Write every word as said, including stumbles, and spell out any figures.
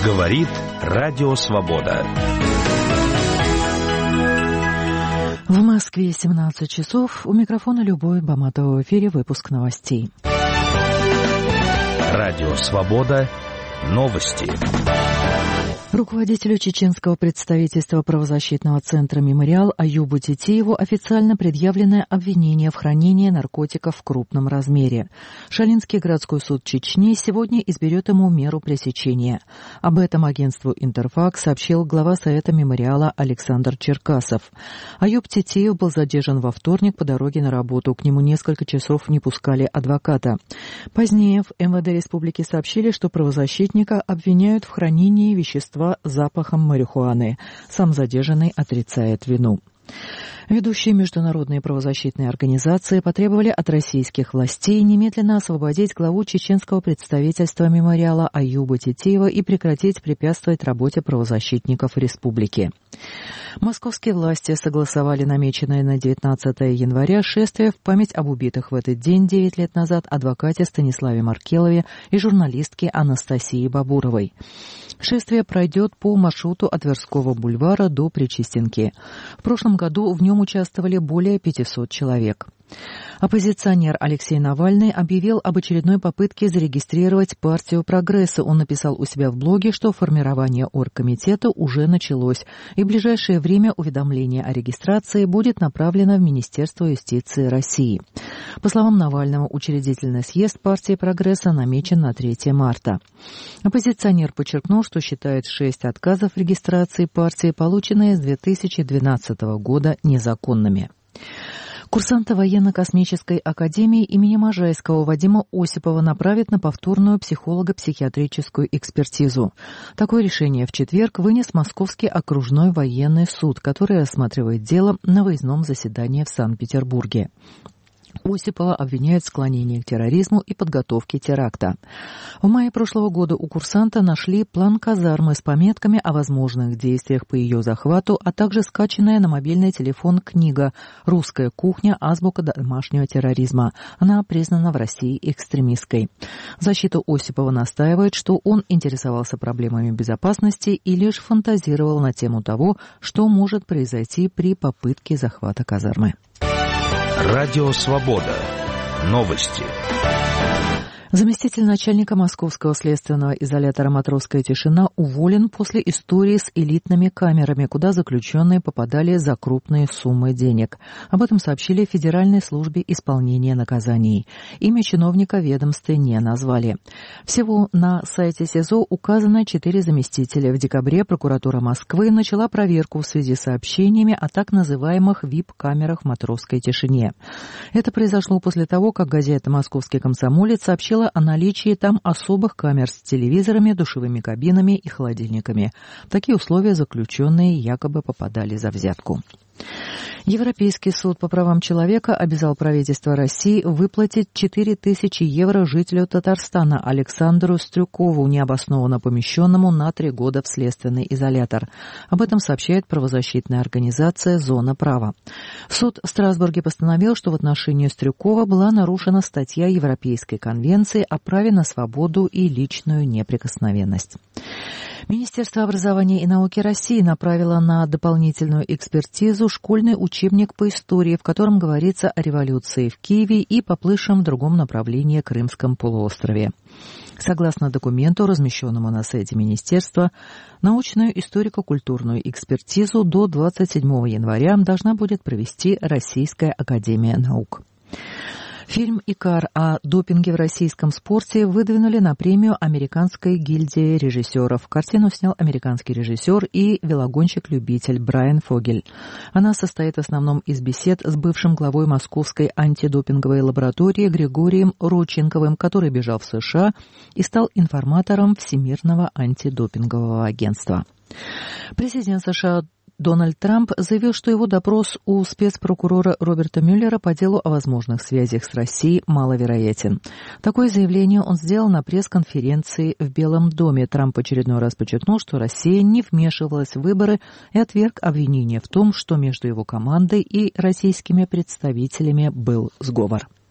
Говорит Радио Свобода. В Москве семнадцать часов. У микрофона Любовь Баматова. В эфире выпуск новостей. Радио Свобода. Новости. Руководителю чеченского представительства правозащитного центра «Мемориал» Аюбу Тетееву официально предъявлено обвинение в хранении наркотиков в крупном размере. Шалинский городской суд Чечни сегодня изберет ему меру пресечения. Об этом агентству «Интерфакс» сообщил глава Совета «Мемориала» Александр Черкасов. Аюб Тетеев был задержан во вторник по дороге на работу. К нему несколько часов не пускали адвоката. Позднее в эм вэ дэ республики сообщили, что правозащитника обвиняют в хранении вещества с запахом марихуаны. Сам задержанный отрицает вину. Ведущие международные правозащитные организации потребовали от российских властей немедленно освободить главу чеченского представительства «Мемориала» Аюба Тетеева и прекратить препятствовать работе правозащитников республики. Московские власти согласовали намеченное на девятнадцатое января шествие в память об убитых в этот день девять лет назад адвокате Станиславе Маркелове и журналистке Анастасии Бабуровой. Шествие пройдет по маршруту от Тверского бульвара до Причистенки. В прошлом году в нем участвовали более пятисот человек. Оппозиционер Алексей Навальный объявил об очередной попытке зарегистрировать партию «Прогресса». Он написал у себя в блоге, что формирование оргкомитета уже началось, и в ближайшее время уведомление о регистрации будет направлено в Министерство юстиции России. По словам Навального, учредительный съезд партии «Прогресса» намечен на третье марта. Оппозиционер подчеркнул, что считает шесть отказов в регистрации партии, полученные с две тысячи двенадцатого года, незаконными. Курсанта военно-космической академии имени Можайского Вадима Осипова направят на повторную психолого-психиатрическую экспертизу. Такое решение в четверг вынес Московский окружной военный суд, который рассматривает дело на выездном заседании в Санкт-Петербурге. Осипова обвиняют в склонении к терроризму и подготовке теракта. В мае прошлого года у курсанта нашли план казармы с пометками о возможных действиях по ее захвату, а также скачанная на мобильный телефон книга «Русская кухня. Азбука домашнего терроризма». Она признана в России экстремистской. Защита Осипова настаивает, что он интересовался проблемами безопасности и лишь фантазировал на тему того, что может произойти при попытке захвата казармы. Радио Свобода. Новости. Заместитель начальника Московского следственного изолятора «Матросская тишина» уволен после истории с элитными камерами, куда заключенные попадали за крупные суммы денег. Об этом сообщили в Федеральной службе исполнения наказаний. Имя чиновника ведомстве не назвали. Всего на сайте СИЗО указано четыре заместителя. В декабре прокуратура Москвы начала проверку в связи с сообщениями о так называемых ви ай пи-камерах в «Матросской тишине». Это произошло после того, как газета «Московский комсомолец» сообщила о наличии там особых камер с телевизорами, душевыми кабинами и холодильниками. В такие условия заключенные якобы попадали за взятку. Европейский суд по правам человека обязал правительство России выплатить четыре тысячи евро жителю Татарстана Александру Стрюкову, необоснованно помещенному на три года в следственный изолятор. Об этом сообщает правозащитная организация «Зона права». Суд в Страсбурге постановил, что в отношении Стрюкова была нарушена статья Европейской конвенции о праве на свободу и личную неприкосновенность. Министерство образования и науки России направило на дополнительную экспертизу школьный учебник по истории, в котором говорится о революции в Киеве и поплывшем в другом направлении Крымском полуострове. Согласно документу, размещенному на сайте министерства, научную историко-культурную экспертизу до двадцать седьмого января должна будет провести Российская академия наук. Фильм «Икар» о допинге в российском спорте выдвинули на премию Американской гильдии режиссеров. Картину снял американский режиссер и велогонщик-любитель Брайан Фогель. Она состоит в основном из бесед с бывшим главой московской антидопинговой лаборатории Григорием Родченковым, который бежал в США и стал информатором Всемирного антидопингового агентства. Президент США Дональд Трамп заявил, что его допрос у спецпрокурора Роберта Мюллера по делу о возможных связях с Россией маловероятен. Такое заявление он сделал на пресс-конференции в Белом доме. Трамп очередной раз подчеркнул, что Россия не вмешивалась в выборы и отверг обвинение в том, что между его командой и российскими представителями был сговор.